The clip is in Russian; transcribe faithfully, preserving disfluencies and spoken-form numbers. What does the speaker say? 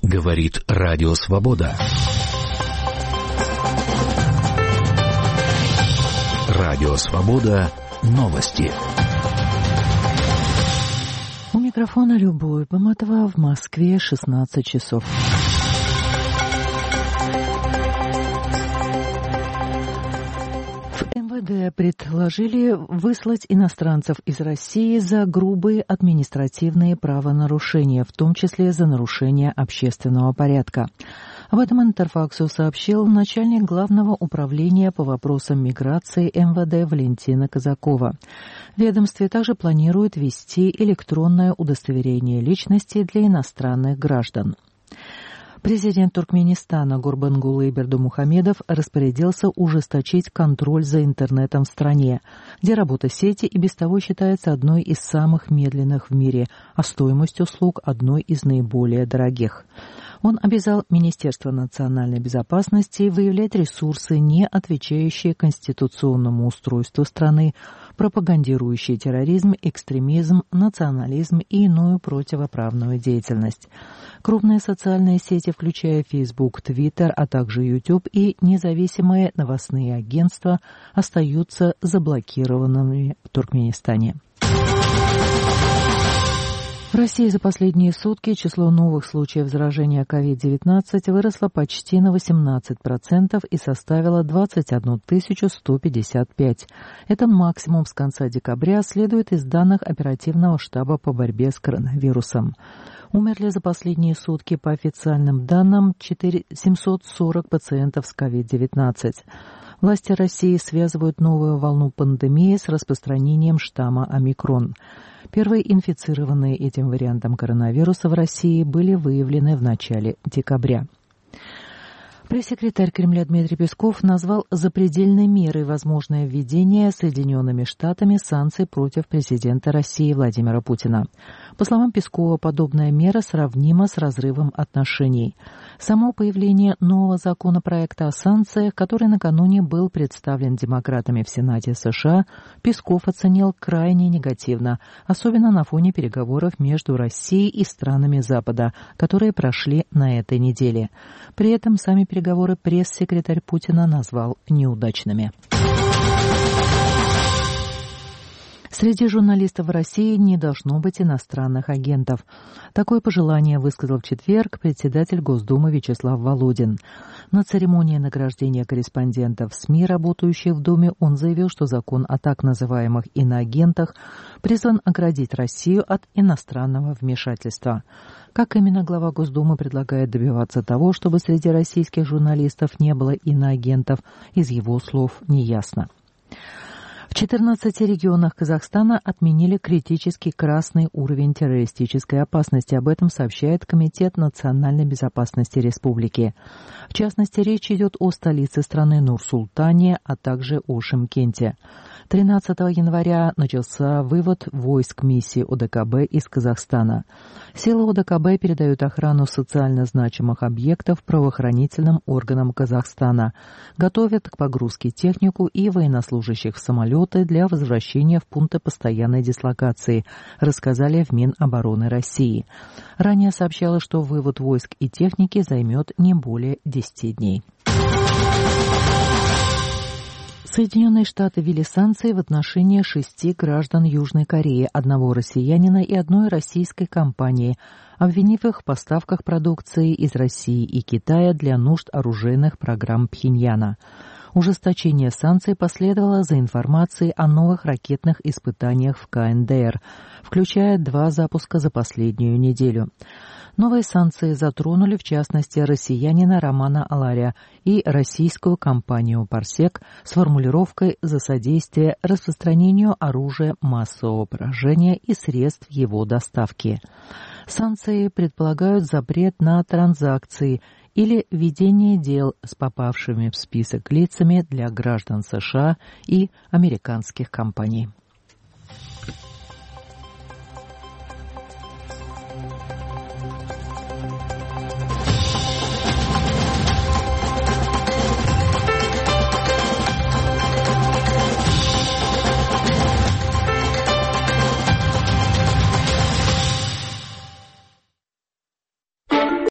Говорит Радио Свобода. Радио Свобода. Новости. У микрофона Любовь Баматова, в Москве шестнадцать часов. В эм вэ дэ предложили выслать иностранцев из России за грубые административные правонарушения, в том числе за нарушение общественного порядка. Об этом Интерфаксу сообщил начальник Главного управления по вопросам миграции эм вэ дэ Валентина Казакова. В ведомстве также планируют ввести электронное удостоверение личности для иностранных граждан. Президент Туркменистана Гурбангулы Бердымухамедов распорядился ужесточить контроль за интернетом в стране, где работа сети и без того считается одной из самых медленных в мире, а стоимость услуг одной из наиболее дорогих. Он обязал Министерство национальной безопасности выявлять ресурсы, не отвечающие конституционному устройству страны, пропагандирующие терроризм, экстремизм, национализм и иную противоправную деятельность. Крупные социальные сети, включая Facebook, Twitter, а также YouTube и независимые новостные агентства, остаются заблокированными в Туркменистане. В России за последние сутки число новых случаев заражения ковид девятнадцать выросло почти на восемнадцать процентов и составило двадцать одну тысячу сто пятьдесят пять. Это максимум с конца декабря, следует из данных оперативного штаба по борьбе с коронавирусом. Умерли за последние сутки, по официальным данным, семьсот сорок пациентов с ковид девятнадцать. Власти России связывают новую волну пандемии с распространением штамма омикрон. Первые инфицированные этим вариантом коронавируса в России были выявлены в начале декабря. Пресс-секретарь Кремля Дмитрий Песков назвал запредельной мерой возможное введение Соединенными Штатами санкций против президента России Владимира Путина. По словам Пескова, подобная мера сравнима с разрывом отношений. Само появление нового законопроекта о санкциях, который накануне был представлен демократами в Сенате США, Песков оценил крайне негативно, особенно на фоне переговоров между Россией и странами Запада, которые прошли на этой неделе. При этом сами переговоры пресс-секретарь Путина назвал неудачными. Среди журналистов в России не должно быть иностранных агентов. Такое пожелание высказал в четверг председатель Госдумы Вячеслав Володин. На церемонии награждения корреспондентов СМИ, работающих в Думе, он заявил, что закон о так называемых иноагентах призван оградить Россию от иностранного вмешательства. Как именно глава Госдумы предлагает добиваться того, чтобы среди российских журналистов не было иноагентов, из его слов неясно. В четырнадцати регионах Казахстана отменили критический красный уровень террористической опасности. Об этом сообщает Комитет национальной безопасности республики. В частности, речь идет о столице страны Нур-Султане, а также о Шымкенте. тринадцатого января начался вывод войск миссии о дэ ка бэ из Казахстана. Силы о дэ ка бэ передают охрану социально значимых объектов правоохранительным органам Казахстана, готовят к погрузке технику и военнослужащих в самолеты для возвращения в пункты постоянной дислокации, рассказали в Минобороны России. Ранее сообщалось, что вывод войск и техники займет не более десяти дней. Соединенные Штаты ввели санкции в отношении шести граждан Южной Кореи, одного россиянина и одной российской компании, обвинив их в поставках продукции из России и Китая для нужд оружейных программ Пхеньяна. Ужесточение санкций последовало за информацией о новых ракетных испытаниях в ка эн дэ эр, включая два запуска за последнюю неделю. Новые санкции затронули, в частности, россиянина Романа Аларя и российскую компанию «Парсек» с формулировкой «за содействие распространению оружия массового поражения и средств его доставки». Санкции предполагают запрет на транзакции или ведение дел с попавшими в список лицами для граждан США и американских компаний.